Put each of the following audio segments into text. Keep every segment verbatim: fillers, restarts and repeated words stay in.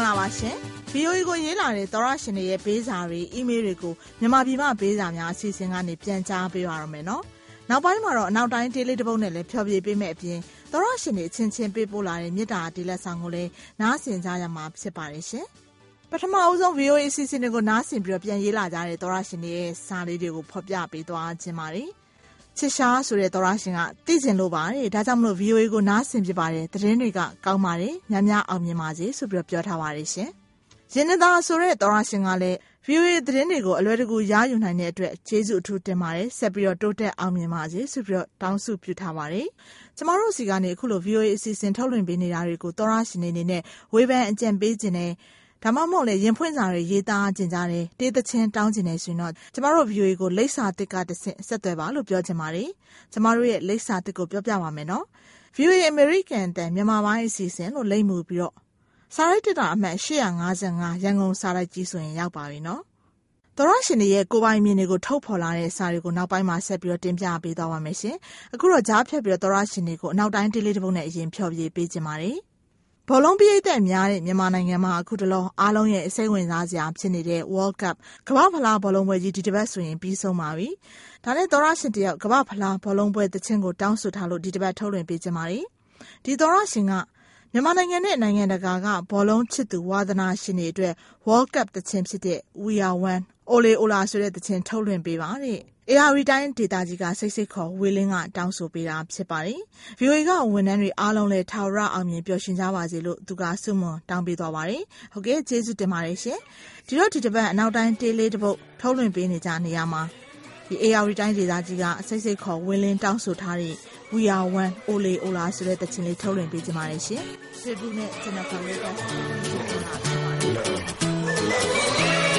္ဂလာပါရှင် ဗီအိုအေ ကိုရေးလာတဲ့သောရရှင်တွေရဲ့ပေးစာတွေအီးမေးလ်တွေကိုမြန်မာပြည်မှပေးစာများအစီအစဉ်ကနေပြန်ကြားပေးပါရမယ်နော်နောက်ပိုင်းမှာတော့အနောက်တိုင်းဒေးလေးတစ်ပုတ်နဲ့လည်းဖျော်ဖြေပေးမယ့်အပြင်သောရရှင်တွေအချင်းချင်းပေးပို့လာတဲ့မြစ်တာဒီလက်ဆောင်ကိုလည်းနားဆင်ကြရမှာဖြစ်ပါတယ်ရှင်ပထမအဦးဆုံး ဗီအိုအေ အစီအစဉ်တွေကိုနားဆင်ပြီးတော့ပြန်ရေးလာကြတဲ့သောရရှင်တွေရဲ့စာလေးတွေကိုဖော်ပြပေးသွားခြင်းပါတယ်ချစ်ရှားဆိုတဲ့သောရရှင်ကသိကျင်လို့ပါတယ်ဒါကြောင့်မလို့ ဗီအိုအေ ကိုနားဆင်ပြပါတယ်သတင်းတွေကကောင်းပါတယ်များများအောင်မြင်ပါစေဆိုပြီးတော့ပြောထားပါတယ်ရှင်ရင်းနှီးသားဆိုတဲ့သောရရှင်ကလည်း ဗီအိုအေ သတင်းတွေကိုအလွယ်တကူရယူနိုင်တဲ့အတွက်ကျေးဇူးအထူးတင်ပါတယ်ဆက်ပြီးတော့တိုးတက်အောင်မြင်ပါစေဆိုပြီးတော့တောင်းဆုပြုထားပါတယ်ကျမတို့စီကနေအခုလို ဗီအိုအေ အစီအစဉ်ထုတ်လွှင့်ပေးနေတာတွေကိုသောရရှင်တွေအနေနဲ့ဝေဖန်အကြံပေးခြင်းနဲ့ဒါမှမဟုတ်လေရင်ဖွင့်စာတွေရေးသားခြင်းကြတယ်တေးသချင်းတောင်းခြင်းနေဆိုရင်တော့ကျမတို့ ဗီအိုအေ ကိုလိပ်စာတစ်ကတစ်ဆင့်ဆက်သွယ်ပါလို့ပြောချင်ပါတယ်ကျမတို့ရဲ့လိပ်စာတစ်ကိုပြောပြပါမယ်နော် ဗီအိုအေ American အတန်မြန်မာပိုင်းအစီအစဉ်လို့လိပ်မှုပြီးတော့စာရိုက်တက်တာအမှတ်၈၅၅ရန်ကုန်စာရိုက်ကြီးဆိုရင်ရောက်ပါပြီနော်သောရရှင်တွေရဲ့ကိုပိုင်မြင်တွေကိုထုတ်ဖော်လာတဲ့စာတွေကိုနောက်ပိုင်းမှာဆက်ပြီးတော့တင်ပြပေးသွားပါမယ်ရှင်အခုတော့ကြားဖြတ်ပြီးတော့သောရရှင်တွေကိုအနောက်တိုင်းဒေးလေးတစ်ပုတ်နဲ့အရင်ဖျော်ဖြေပေးခြင်းပါတယ်ဘောလုံးပရိသတ်များတဲ့မြန်မာနိုင်ငံမှာအခုတလောအားလုံးရဲ့စိတ်ဝင်စားစရာဖြစ်နေတဲ့ World Cup ကမ္ဘာ့ဖလားဘောလုံးပွဲကြီးဒီတစ်ပတ်ဆိုရင်ပြီးဆုံးပါပြီ။ဒါနဲ့သောရရှင်တယောက်ကမ္ဘာ့ဖလားဘောလုံးပွဲသချင်းကိုတောင်းဆိုထားလို့ဒီတစ်ပတ်ထုတ်လွှင့်ပေးကြပါမယ်။ဒီသောရရှင်ကမြန်မာနိုင်ငံနဲ့နိုင်ငံတကာကဘောလုံးချစ်သူဝါသနာရှင်တွေအတွက် World Cup သချင်းဖြစ်တဲ့ We Are One Ole Ola ဆိုတဲ့သချင်းထုတ်လွှင့်ပေးပါတဲ့။အေအာရီတိုင်းဒေတာကြီးကစိတ်စိတ်ခေါ်ဝေလင်းကတောင်းဆိုပေးတာဖြစ်ပါတယ်။ ဗီအိုအေ ကဝန်ထမ်းတွေအားလုံးလည်းထာဝရအောင်မြင်ပျော်ရွှင်ကြပါစေလို့သူကဆုမွန်တောင်းပေးသွားပါတယ်။ဟုတ်ကဲ့ကျေးဇူးတင်ပါတယ်ရှင်။ဒီတော့ဒီတစ်ပတ်အနောက်တိုင်းတေးလေးတစ်ပုတ်ထုတ်လွှင့်ပေးနေကြနေရမှာဒီအေအာရီတိုင်းဒေတာကြီးကစိတ်စိတ်ခေါ်ဝေလင်းတောင်းဆိုထားတဲ့ We Are One Ole Ola ဆိုတဲ့သချင်းလေးထုတ်လွှင့်ပေးကြပါမယ်ရှင်။ဖေဘူးနဲ့ကျွန်တော်ကလည်းတောင်းဆိုပေးတာဖြစ်ပါတယ်။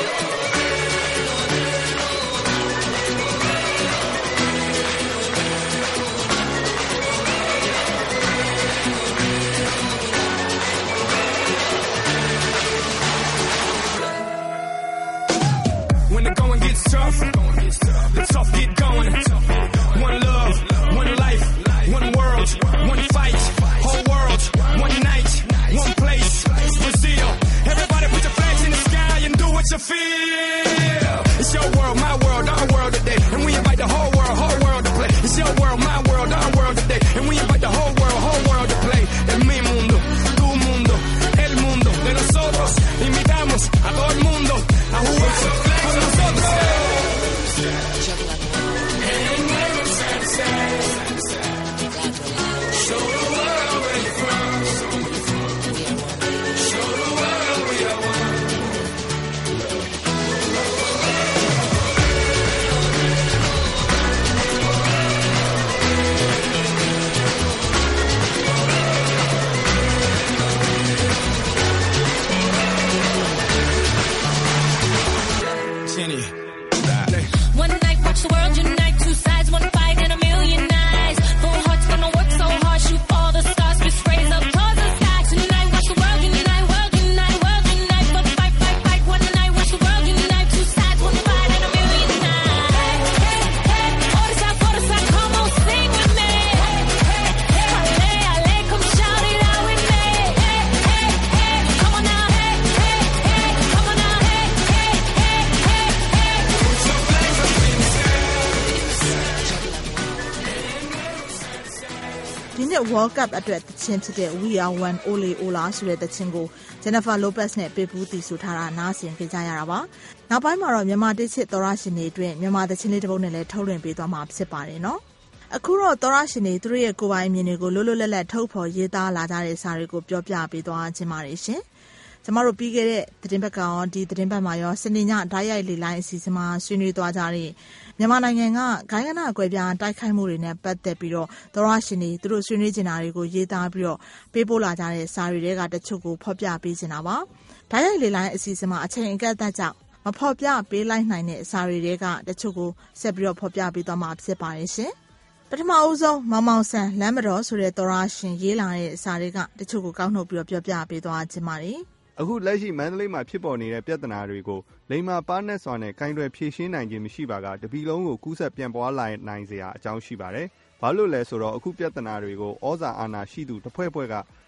Tough. The tough get going. One love, one life, one world, one fight. Whole world, one night, one place. Brazil. Everybody put your flags in the sky and do what you feel. It's your world, my world, our world today. And we invite the whole world, whole world to play. It's your world, my world, our world today. And we invite the whole world, whole world to play. En mi mundo, tu mundo, el mundo de nosotros. Invitamos a todo el mundo a jugar con nosotros. Show the world where you're from. Show the world we are one. Jenny. One night, watch the world unite. Two sides, one fight, and a million eyes. Full hearts gonna work so hard, shoot all the stars, fist raise up towards the sky. Tonight, watch the world unite, world unite, world unite. For the fight, fight, fight. One night, watch the world unite. Two sides, one fight, and a million eyes. Hey, hey, forza, forza, come on, sing with me. Ale, ale, come shout it out with me. Hey, hey, hey, come on now. Hey, hey, hey, come on now. Hey, hey, hey, hey, hey. Put your flags up in the sky. ဒီနေ့ World Cup အတွက်သချင်းဖြစ်တဲ့ We Are One Ole Ola ဆိုတဲ့သချင်းကို Jennifer Lopez နဲ့ပေပူးတီဆိုထားတာနားဆင်ကြရတာပါ။နောက်ပိုင်းမှာတော့မြန်မာတစ်ချစ်သောရရှင်တွေအတွက်မြန်မာသချင်းလေးတစ်ပုဒ်နဲ့လည်းထုတ်လွှင့်ပေးသွားမှာဖြစ်ပါတယ်နော်။အခုတော့သောရရှင်တွေသူတို့ရဲ့ကိုယ်ပိုင်အမြင်တွေကိုလွတ်လွတ်လပ်လပ်ထုတ်ဖော်ရေးသားလာကြတဲ့စာတွေကိုပြောပြပေးသွားခြင်းပါတယ်ရှင်။ကျမတို့ပြီးခဲ့တဲ့သတင်းပတ်ကရောဒီသတင်းပတ်မှာရောစနေညဓာတ်ရိုက်လေလိုင်းအစီအစဉ်မှာဆွေးနွေးသွားကြတဲ့မြန်မာနိုင်ငံကဂိုင်းကနအကွဲပြားတိုက်ခိုက်မှုတွေနဲ့ပတ်သက်ပြီးတော့သောရရှင်တွေသူတို့ဆွေးနွေးနေတာတွေကိုရေးသားပြီးတော့ပေးပို့လာကြတဲ့စာတွေတွေကတချို့ကိုဖော်ပြပေးနေတာပါဓာတ်ရိုက်လေလိုင်းအစီအစဉ်မှာအချိန်အကန့်အသတ်ကြောင့်မဖော်ပြပေးလိုက်နိုင်တဲ့စာတွေတွေကတချို့ကိုဆက်ပြီးတော့ဖော်ပြပေးသွားမှာဖြစ်ပါတယ်ရှင်ပထမအဦးဆုံးမောင်မောင်ဆန်လမ်းမတော်ဆိုတဲ့သောရရှင်ရေးလာတဲ့စာတွေကတချို့ကိုကောက်နှုတ်ပြီးတော့ပြောပြပေးသွားခြင်းပါတယ်အခုလက်ရှိမန္တလေးမှာဖြစ်ပေါ်နေတဲ့ပြဿနာတွေကိုလိမ္မာပါးနက်စွာနဲ့ကိုင်တွယ်ဖြေရှင်းနိုင်ခြင်းမရှိပါကတပီလုံးကိုကူးဆက်ပြန်ပွားလာနိုင်စရာအကြောင်းရှိပါတယ်။ဘာလို့လဲဆိုတော့အခုပြဿနာတွေကိုဩဇာအာဏာရှိသူတစ်ဖွဲ့ဖွဲ့က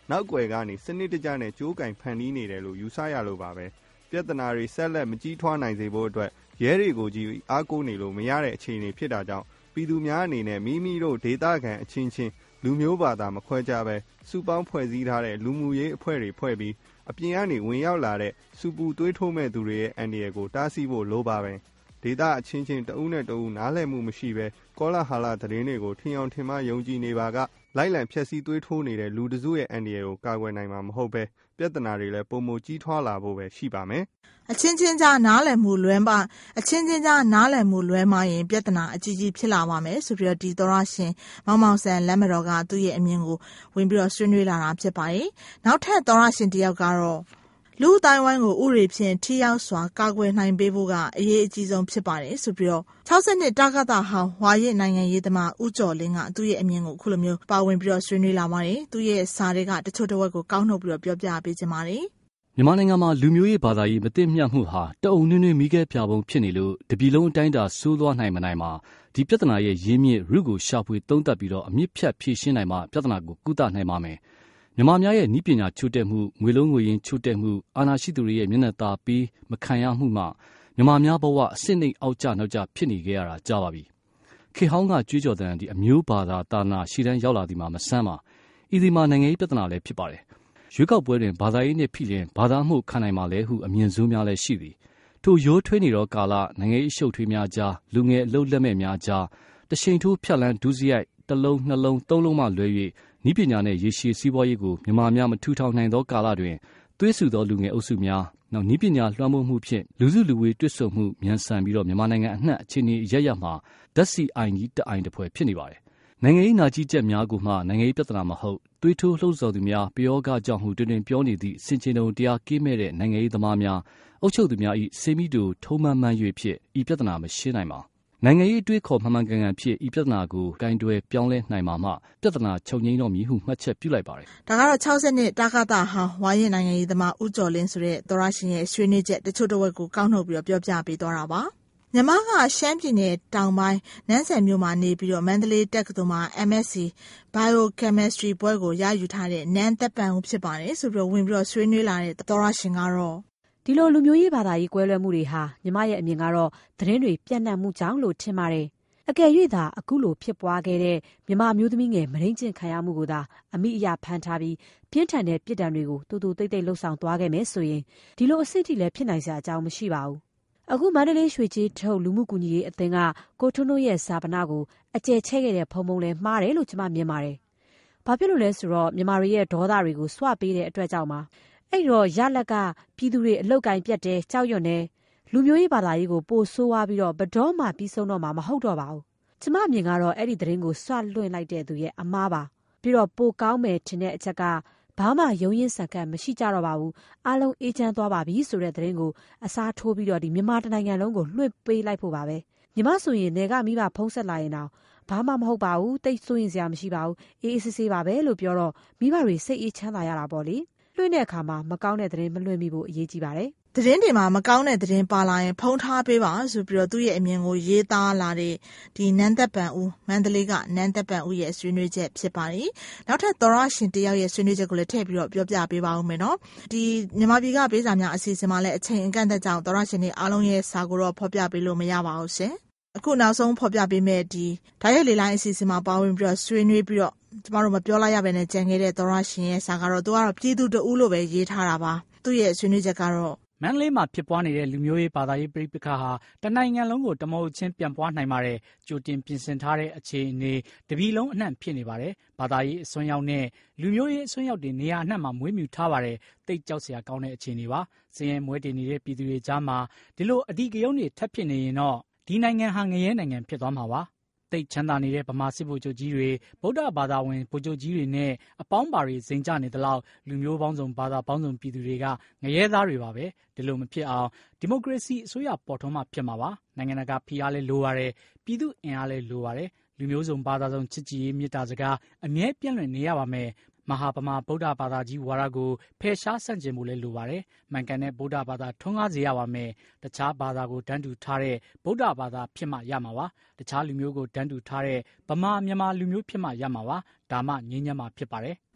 နောက်ွယ်ကနေစနစ်တကျနဲ့ကြိုးကင်ဖန်တီးနေတယ်လို့ယူဆရလို့ပါပဲပြဿနာတွေဆက်လက်မကြီးထွားနိုင်စေဖို့အတွက်ရဲတွေကိုကြီးအားကိုးနေလို့မရတဲ့အခြေအနေဖြစ်တာကြောင့်ပြည်သူများအနေနဲ့မိမိတို့ဒေသခံအချင်းချင်းလူမျိုးဘာသာမခွဲခြားပဲစုပေါင်းဖွဲ့စည်းထားတဲ့လူမှုရေးအဖွဲ့တွေဖွဲ့ပြီးအပြင်ကနေဝင်ရောက်လာတဲ့စူပူသွေးထိုးမဲ့သူတွေရဲ့အန္တရာယ်ကိုတားဆီးဖို့လိုပါပဲဒေသအချင်းချင်းတဦးနဲ့တဦးနားလည်မှုမရှိပဲကောလာဟာလာသတင်းတွေကိုထင်အောင်ထင်မှားယုံကြည်နေပါကလိုက်လံဖျက်ဆီးသွေးထိုးနေတဲ့လူတစုရဲ့အန္တရာယ်ကိုကာကွယ်နိုင်မှာမဟုတ်ပဲပြဿနာတွေလည်းပုံမကြီးထွားလာဖို့ပဲရှိပါမယ်အချင်းချင်းကြားနားလည်မှုလွဲပါအချင်းချင်းကြားနားလည်မှုလွဲမှရင်ပြဿနာအကြီးကြီးဖြစ်လာပါမယ်ဆိုပြီးတော့ဒီသောရရှင်မောင်မောင်ဆန်လက်မတော်ကသူ့ရဲ့အမြင်ကိုဝင်ပြီးတော့ဆွေးနွေးလာတာဖြစ်ပါတယ်နောက်ထပ်သောရရှင်တယောက်ကတော့လူအတိုင်းဝိုင်းကိုဥရေဖြင့်ထိရောက်စွာကာကွယ်နိုင်ပေးဖို့ကအရေးအကြီးဆုံးဖြစ်ပါတယ်ဆိုပြီးတော့၆၀နှစ်တာကတာဟောင်းဝါရစ်နိုင်ငံရေးသမားဦးကျော်လင်းကသူ့ရဲ့အမြင်ကိုခုလိုမျိုးပါဝင်ပြီးတော့ဆွေးနွေးလာပါတယ်သူ့ရဲ့စာတွေကတချို့တစ်ဝက်ကိုကောက်နှုတ်ပြီးတော့ပြောပြပေးချင်ပါတယ်မြန်မာနိုင်ငံမှာလူမျိုးရေးဘာသာရေးမသိမျှမှုဟာတအုံနွေးနွေးမိခဲပြပုံဖြစ်နေလို့တပြည်လုံးအတိုင်းအတာဆိုးသွားနိုင်မနိုင်မှာဒီပြဿနာရဲ့ရင်းမြစ်ရုကိုရှာဖွေသုံးသပ်ပြီးတော့အမြင့်ဖြတ်ဖြေရှင်းနိုင်မှာပြဿနာကိုကုသနိုင်ပါမယ်မြန်မာများရဲ့ဤပညာချို့တဲ့မှုငွေလုံးငွေရင်းချို့တဲ့မှုအာဏာရှိသူတွေရဲ့မျက်နှာသာပြီးမခံရမှုမှမြန်မာများဘဝအစစ်နှိမ်အောက်ကျနောက်ကျဖြစ်နေကြရတာကြားပါပြီခေဟောင်းကကြွေးကြော်တဲ့ဒီအမျိုးဘာသာတာနာရှီတန်းရောက်လာဒီမှာမဆန်းပါဤဒီမှာနိုင်ငံရေးပြဿနာလည်းဖြစ်ပါတယ်ရွေးကောက်ပွဲတွင်ဘာသာရေးနှင့်ဖိလျင်ဘာသာမှုခံနိုင်မှာလဲဟုအမြင်ဆိုးများလည်းရှိသည်ထိုရိုးထွေးနေသောကာလနိုင်ငံရေးအရှုပ်ထွေးများကြားလူငယ်အလုပ်လက်မဲ့များကြားတရှိန်ထိုးဖြတ်လန်းဒုစရိုက်တစ်လုံးနှလုံးသုံးလုံးမှလွဲ၍ဤပညာနှင့်ရေရှည်စီးပွားရေးကိုမြန်မာများမထူထောင်နိုင်သောကာလတွင်သွေးဆူသောလူငယ်အုပ်စုများနောက်ဤပညာလွှမ်းမိုးမှုဖြင့်လူစုလူဝေးတွစ်ဆုံမှုမြန်ဆန်ပြီးတော့မြန်မာနိုင်ငံအနှံ့အခြေအနေရရမှာဓာတ်စီအိုင်ကြီးတအိုင်တစ်ဖွဲဖြစ်နေပါတယ်နိုင်ငံရေးနာကြီးချက်များကိုမှနိုင်ငံရေးပြဿနာမဟုတ်သွေးထိုးလှုပ်ဆော်သူများပယောဂကြောင့်ဟုတွင်တွင်ပြောနေသည့်စင်ချင်တုံတရားကင်းမဲ့တဲ့နိုင်ငံရေးသမားများအုပ်ချုပ်သူများ၏စေမိတူထုံးမှန်မှန်၍ဖြစ်ဤပြဿနာမရှင်းနိုင်ပါနိုင်ငံရေးအတွေးခေါ်မှန်မှန်ကန်ကန်ဖြစ်ဤပြဿနာကိုကင်တွယ်ပြောင်းလဲနိုင်မှာမှပြဿနာချုပ်ငိမ့်တော့မည်ဟုမှတ်ချက်ပြုလိုက်ပါတယ်ဒါကတော့၆၀နှစ်တာကတာဟောင်းဝါရင်နိုင်ငံရေးသမားဦးကျော်လင်းဆိုတဲ့သောရရှင်ရဲ့ဆွေးနွေးချက်တချို့တစ်ဝက်ကိုကောက်နှုတ်ပြီးတော့ပြောပြပေးသွားတာပါမြန်မာကရှမ်းပြည်နယ်တောင်ပိုင်းနန်းဆယ်မြို့မှာနေပြီးတော့မန္တလေးတက္ကသိုလ်မှာ M S C Biochemistry ဘွဲ့ကိုရယူထားတဲ့နန်းသက်ပံဦးဖြစ်ပါတယ်ဆိုပြီးတော့ဝင်ပြီးတော့ဆွေးနွေးလာတဲ့သောရရှင်ကတော့ဒီလိုလူမျိုးရေးဘာသာရေးကွဲလွဲမှုတွေဟာညီမရဲ့အမြင်ကတော့သတင်းတွေပြန့်နှံ့မှုကြောင့်လို့ထင်ပါတယ်အကယ်၍သာအခုလိုဖြစ်ပွားခဲ့တဲ့မြန်မာမျိုးသမီးငယ်မရင်းကျင်ခံရမှုကိုသာအမိအယဖန်ထားပြီးပြင်းထန်တဲ့ပြစ်ဒဏ်တွေကိုတူတူတိတ်တိတ်လှုပ်ဆောင်သွားခဲ့မယ်ဆိုရင်ဒီလိုအဆင့်ထိလည်းဖြစ်နိုင်စရာအကြောင်းမရှိပါဘူးအခုမန္တလေးရွှေကြီးထုတ်လူမှုကူညီရေးအသင်းကကိုထွန်းတို့ရဲ့ဇာပနာကိုအကျယ်ချဲ့ခဲ့တဲ့ဖုံဖုံလဲမှားတယ်လို့ကျွန်မမြင်ပါတယ်။ဘာဖြစ်လို့လဲဆိုတော့မြန်မာတွေရဲ့ဒေါသတွေကိုစွပေးတဲ့အတွက်ကြောင့်ပါ။အဲ့တော့ရလက်ကပြည်သူတွေအလုတ်ကင်ပြတ်တယ်ကြောက်ရွံ့တယ်လူမျိုးရေးဘာသာရေးကိုပိုဆိုးဝါးပြီးတော့ဘတော်မှပြီးဆုံးတော့မှာမဟုတ်တော့ပါဘူး။ကျွန်မမြင်ကတော့အဲ့ဒီသတင်းကိုစွလွှင့်လိုက်တဲ့သူရဲ့အမားပါ။ပြီးတော့ပိုကောင်းမယ်ထင်တဲ့အချက်ကဘာမှရုံရင်စံကတ်မရှိကြတော့ပါဘူးအားလုံးအေးချမ်းသွားပါပြီဆိုတဲ့သတင်းကိုအစားထိုးပြီးတော့ဒီမြန်မာတနိုင်ငံလုံးကိုလွှင့်ပေးလိုက်ဖို့ပါပဲညီမဆိုရင်နေကမိဘဖုံးဆက်လာရင်တော့ဘာမှမဟုတ်ပါဘူးတိတ်ဆိုးရင်စရာမရှိပါဘူးအေးအေးဆေးဆေးပါပဲလို့ပြောတော့မိဘတွေစိတ်အေးချမ်းသာရတာပေါ့လေလွှင့်တဲ့အခါမှာမကောင်းတဲ့သတင်းမလွှင့်မိဖို့အရေးကြီးပါတယ်သတင်းတွေမှာမကောင်းတဲ့သတင်းပါလာရင်ဖုံးထားပေးပါဆိုပြီးတော့သူ့ရဲ့အမြင်ကိုရေးသားလာတဲ့ဒီနန်းသက်ပံဦးမန္တလေးကနန်းသက်ပံဦးရဲ့ဆွေးနွေးချက်ဖြစ်ပါတယ်။နောက်ထပ်သောရရှင်တယောက်ရဲ့ဆွေးနွေးချက်ကိုလည်းထည့်ပြီးတော့ပြောပြပေးပါဦးမယ်နော်။ဒီမြန်မာပြည်ကပေးစာများအစီအစဉ်မှာလည်းအချိန်အကန့်အသတ်ကြောင့်သောရရှင်တွေအားလုံးရဲ့စာကိုတော့ဖော်ပြပေးလို့မရပါဘူးရှင်။အခုနောက်ဆုံးဖော်ပြပေးမယ့်ဒီဓာတ်ရိုက်လေလိုင်းအစီအစဉ်မှာပါဝင်ပြီးတော့ဆွေးနွေးပြီးတော့ကျမတို့မပြောလိုက်ရဘဲနဲ့ကြံခဲ့တဲ့သောရရှင်ရဲ့စာကတော့သူကတော့ပြည်သူတဦးလို့ပဲရေးထားတာပါ။သူ့ရဲ့ဆွေးနွေးချက်ကတော့မန္တလေးမှာဖြစ်ပွားနေတဲ့လူမျိုးရေးဘာသာရေးပဋိပက္ခဟာတနိုင်ငံလုံးကိုတမုတ်ချင်းပြန်ပွားနိုင်ပါတယ်ကြိုတင်ပြင်ဆင်ထားတဲ့အခြေအနေတပြည်လုံးအနှံ့ဖြစ်နေပါတယ်ဘာသာရေးအစွန်းရောက်နဲ့လူမျိုးရေးအစွန်းရောက်တွေနေရာအနှံ့မှာမွေးမြူထားပါတယ်တိတ်ကြောက်စရာကောင်းတဲ့အခြေအနေပါစည်ရင်မွဲတင်နေတဲ့ပြည်သူတွေကြားမှာဒီလိုအဓိကရုဏ်းတွေထပ်ဖြစ်နေရင်တော့ဒီနိုင်ငံဟာငရဲနိုင်ငံဖြစ်သွားမှာပါတိတ်ချမ်းသာနေတဲ့ဗမာစစ်ဗိုလ်ချုပ်ကြီးတွေဗုဒ္ဓဘာသာဝင်ဗိုလ်ချုပ်ကြီးတွေနဲ့အပေါင်းပါတွေစိန်ကြနေသလောက်လူမျိုးပေါင်းစုံဘာသာပေါင်းစုံပြည်သူတွေကငရဲသားတွေပါပဲဒီလိုမဖြစ်အောင်ဒီမိုကရေစီအစိုးရပေါ်ထွန်းမှဖြစ်မှာပါနိုင်ငံတကာဖိအားလဲလိုရတယ်ပြည်သူအင်အားလဲလိုရတယ်လူမျိုးစုံဘာသာစုံချစ်ကြည်ရေးမေတ္တာစကားအမြဲပြန့်လွင့်နေရပါမယ်မဟာပမာဗုဒ္ဓဘာသာကြီးဝါဒကိုဖယ်ရှားဆန့်ကျင်မှုလဲလိုပါတယ်မှန်ကန်တဲ့ဗုဒ္ဓဘာသာထွန်းကားစေရပါမယ်တခြားဘာသာကိုတန်းတူထားတဲ့ဗုဒ္ဓဘာသာဖြစ်မှရမှာပါတခြားလူမျိုးကိုတန်းတူထားတဲ့ဗမာမြန်မာလူမျိုးဖြစ်မှရမှာပါဒါမှငြိမ်းချမ်းမှာဖြစ်ပါတယ်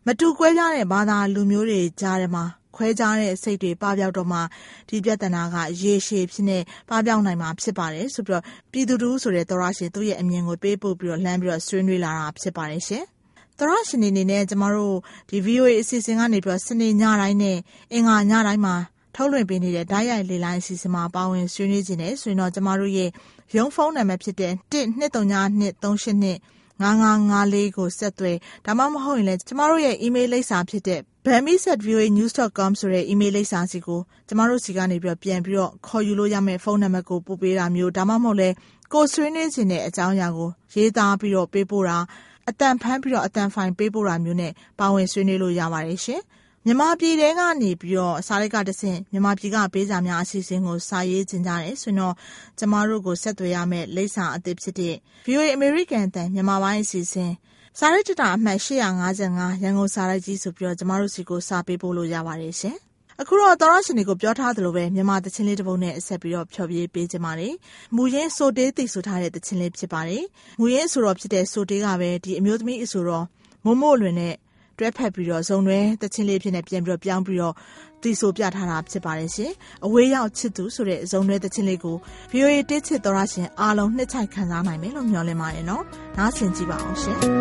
မတူကွဲပြားတဲ့ဘာသာလူမျိုးတွေကြားထဲမှာခွဲခြားတဲ့စိတ်တွေပပျောက်တော့မှဒီပြဿနာကရေရှည်ဖြစ်နေပပျောက်နိုင်မှာဖြစ်ပါတယ်ဆိုပြီးတော့ပြည်သူတို့ဆိုတဲ့သောရရှင်သူ့ရဲ့အမြင်ကိုပေးပို့ပြီးတော့လှမ်းပြီးတော့ဆွေးနွေးလာတာဖြစ်ပါတယ်ရှင်သောရရှင်အနေနဲ့ကျမတို့ဒီ ဗွီအိုအေ အစီအစဉ်ကနေပြီးတော့စနေညတိုင်းနဲ့အင်္ဂါညတိုင်းမှာထုတ်လွှင့်ပေးနေတဲ့ဓာတ်ရိုက်လေလိုင်းအစီအစဉ်မှာပါဝင်ဆွေးနွေးခြင်းနဲ့ဆိုရင်တော့ကျမတို့ရဲ့ရုံးဖုန်းနံပါတ်ဖြစ်တဲ့ one two three two two three eight two five five fourကိုဆက်သွယ်ဒါမှမဟုတ်ရင်လည်းကျမတို့ရဲ့ email လိပ်စာဖြစ်တဲ့ burmese at v o a news dot com ဆိုတဲ့ email လိပ်စာစီကိုကျမတို့စီကနေပြီးတော့ပြန်ပြီးတော့ခေါ်ယူလို့ရမယ့်ဖုန်းနံပါတ်ကိုပို့ပေးတာမျိုးဒါမှမဟုတ်လည်းကိုဆွေးနွေးခြင်းတဲ့အကြောင်းအရာကိုရေးသားပြီးတော့ပေးပို့တာအတန်ဖမ်းပြီးတော့အတန်ဖိုင်ပေးပို့တာမျိုးနဲ့ပါဝင်ဆွေးနွေးလို့ရပါတယ်ရှင်မြန်မာပြည်ထဲကနေပြီးတော့စာရိုက်ကတဆင့်မြန်မာပြည်ကပေးစာများအစီအစဉ်ကိုစာရေးခြင်းကြတယ်ဆိုတော့ကျမတို့ကိုဆက်သွယ်ရမယ့်လိပ်စာအသစ်ဖြစ်တဲ့ ဗွီအိုအေ American အသံမြန်မာပိုင်းအစီအစဉ်စာရိုက်တတာအမှတ်eight five fiveရန်ကုန်စာရိုက်ကြီးဆိုပြီးတော့ကျမတို့စီကိုစာပေးပို့လို့ရပါတယ်ရှင်အခုတော့သောရရှင်တွေကိုပြောထားသလိုပဲမြန်မာသချင်းလေးတစ်ပုဒ်နဲ့ဆက်ပြီးတော့ဖျော်ဖြေပေးကြပါမယ်။မူရင်းဆိုတေးသိဆိုထားတဲ့သချင်းလေးဖြစ်ပါတယ်။မူရင်းအဆိုတော်ဖြစ်တဲ့ဆိုတေးကပဲဒီအမျိုးသမီးအဆိုတော်မို့မို့လွင်နဲ့တွဲဖက်ပြီးတော့ဇုံတွဲသချင်းလေးဖြစ်နေပြန်ပြီးတော့ပြောင်းပြီးတော့တီဆိုပြထားတာဖြစ်ပါတယ်ရှင်။အဝေးရောက်ချစ်သူဆိုတဲ့ဇုံတွဲသချင်းလေးကို ဗွီအိုအေ တေးချစ်သောရရှင်အားလုံးနှစ်ချိုက်ခံစားနိုင်မယ်လို့မျှော်လင့်ပါတယ်နော်။နားဆင်ကြည့်ပါအောင်ရှင်။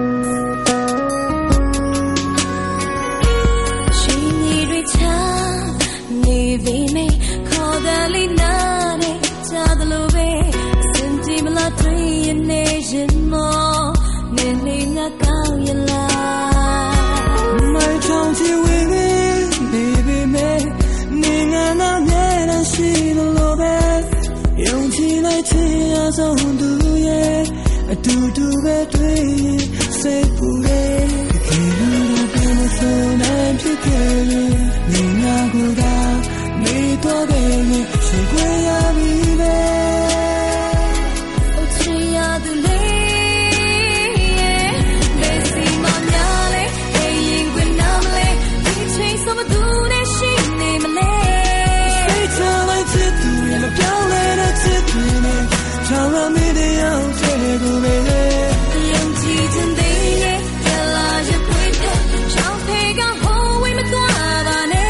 နေပြီမေခေါ်တယ်လီနာနဲ့ကြားတယ်လို့ပဲစင်တီမလာတွေ့ရနေရင်မောနေနေငါကောင်းရလားမိုင်ချောင်းချီဝေးနေပြီမေနေငါနာနဲ့ရရှိလို့ပဲယုံကြည်လိုက်ချင်ရဆုံးသူရဲ့အတူတူပဲတွေ့စိတ်ပူတယ်ဒီလိုတော့ပြန်ဆိုနိုင်ဖြစ်ခဲ့နေငါကိုယ်မေတော့တယ်ရှိခွေရပြီပဲအချီရသူလေးဘယ်စီမများလဲဟေးရင်ဝင်နာမလဲဒီချိန်စမသူနဲ့ရှိနေမလဲစိတ်ချလိုက်ချစ်သူရဲ့မပြောင်းလဲတဲ့ချစ်သူနဲ့ချောင်းရမိတဲ့အောင်ချဲကိုပဲယုံကြည်ခြင်းတဲ့ရဲ့လာရပွေတဲ့ချောင်းဖေကဟိုးဝေးမသွားပါနဲ့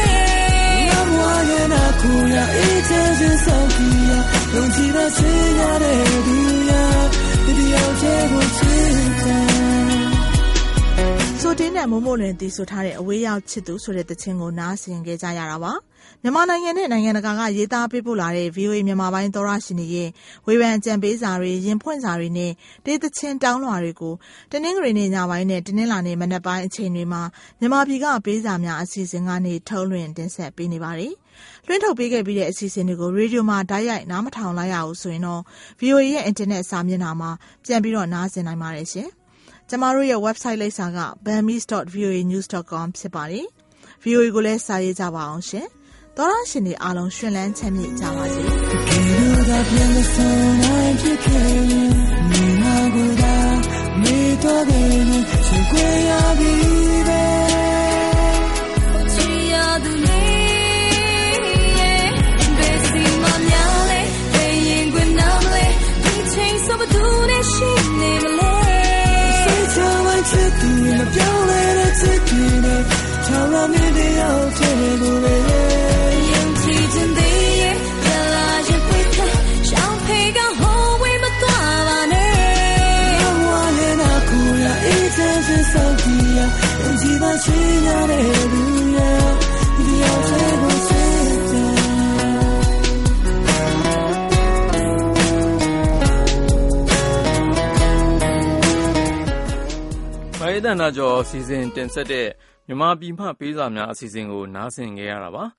ကိုရအေးချမ်းစဆောင်ကြည့်ရယုံကြည်တဲ့စေရတဲ့သူရဒီရောက်ချဲကိုချစ်တယ်ဆိုတင်းနဲ့မိုးမိုးလွင်တီဆိုထားတဲ့အဝေးရောက်ချစ်သူဆိုတဲ့တခြင်းကိုနားဆင်ကြကြရတာပါမြန်မာနိုင်ငံနဲ့နိုင်ငံတကာကရေးသားပေးပို့လာတဲ့ ဗွီအိုအေ မြန်မာပိုင်းသောရရှင်တွေရဲ့ဝေဖန်ကြံပေးစာတွေရင်ဖွင့်စာတွေနဲ့တေးသချင်းတောင်းလွှာတွေကိုတနင်္ဂနွေနေ့ညပိုင်းနဲ့တနင်္လာနေ့မနက်ပိုင်းအချိန်တွေမှာမြန်မာပြည်ကပေးစာများအစီအစဉ်ကနေထုတ်လွှင့်တင်ဆက်ပေးနေပါတယ်လွှင့်ထုတ်ပေးခဲ့ပြီးတဲ့အစီအစဉ်တွေကိုရေဒီယိုမှာတိုက်ရိုက်နားမထောင်လိုက်ရဘူးဆိုရင်တော့ ဗွီအိုအေ ရဲ့အင်တာနက်စာမျက်နှာမှာပြန်ပြီးတော့နားဆင်နိုင်ပါတယ်ရှင်။ကျမတို့ရဲ့ website လိပ်စာက burmese dot v o a news dot com ဖြစ်ပါတယ်။ ဗွီအိုအေ ကိုလည်းစာရေးကြပါအောင်ရှင်။သောရရှင်တွေအားလုံးရှင်လန်းချမ်းမြေ့ကြပါစေ။ဒီလိုသာပြန်မဆုံးနိုင်ဖြစ်ခဲ့မိငါကိုသာမေ့တော့တယ်ရှိခွေရပြီပဲချီရသူရှိနေမလဲစိတ်ချလိုက်ချစ်သူမပြောင်းလဲတဲ့ချစ်သူနဲ့ချောင်းရမင်းတယောက်တည်းကိုပဲယုံကြည်ခြင်းသေးရဲ့လာရပွေးတဲ့ရှောင်းဖေကဟိုးဝေးမသွားပါနဲ့ဘဝနဲ့နာကိုရအေးချမ်းစဆောင်ကြည့်ရယုံကြည်ပါချင်ရတဲ့လူရဒီရောက်ချဲကိုစိတ်ချမိုင်းတန်တာကျော်အစီအစဉ်တင်ဆက်တဲ့မြန်မာပြည်မှပေးစာများအစီအစဉ်ကိုနားဆင်ကြရတာပါ